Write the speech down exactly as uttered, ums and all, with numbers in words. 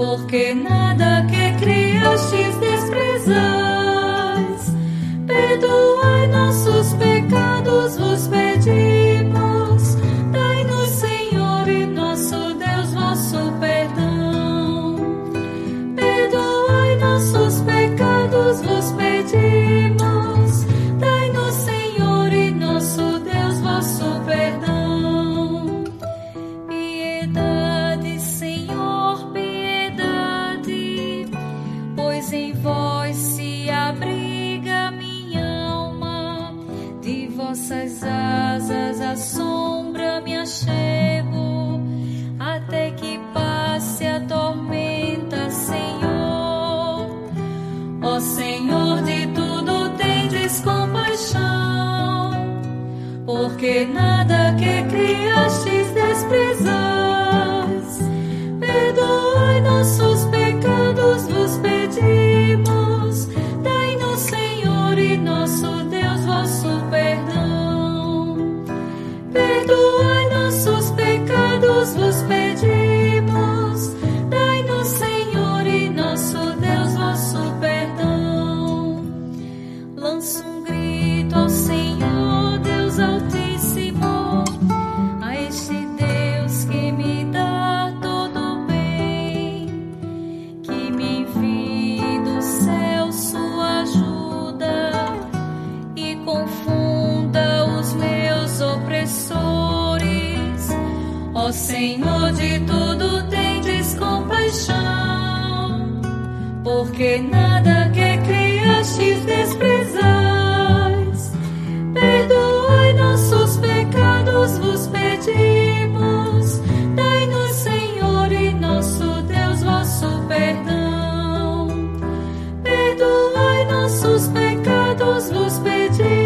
porque nada que criastes desprezais. Perdoai nossos pecados, vos pedimos. Dai-nos, Senhor e nosso Deus, vosso perdão. Perdoai nossos pecados, vos pedimos. Dai-nos, Senhor e nosso Deus, vosso perdão. Piedade, Senhor, piedade, pois em vós se abriga minha alma. De vossas asas à sombra me achego, até que passe a tormenta, Senhor. Ó Senhor, de tudo tendes compaixão, porque nada que criastes desprezais. Perdoai nossos pecados, vos pedimos. Dai-nos, Senhor e nosso Deus, vosso perdão. Perdoai nossos pecados, vos pedimos. Dai-nos, Senhor e nosso Deus, vosso perdão. Lanço um grito ao Senhor, Deus Altíssimo, a este Deus que me dá todo bem, que me envie do céu sua ajuda e confunda os meus opressores. Ó Senhor, de tudo tendes compaixão, porque nada que criastes desprezais. Perdoai nossos pecados, vos pedimos. Dai-nos, Senhor e nosso Deus, vosso perdão. Perdoai nossos pecados, vos pedimos.